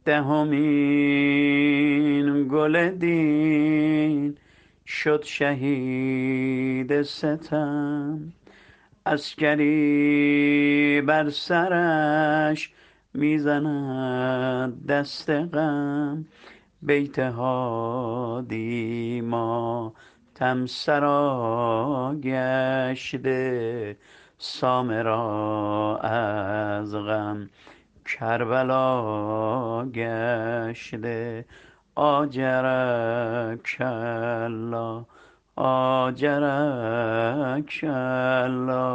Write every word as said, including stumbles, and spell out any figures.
دهمین گل دین شد شهید ستم. عسکری بر سرش میزند دست غم. بیت هادی ماتم سرا گشته، سامرا از غم کربلا گشته. آجرک الله، آجرک الله.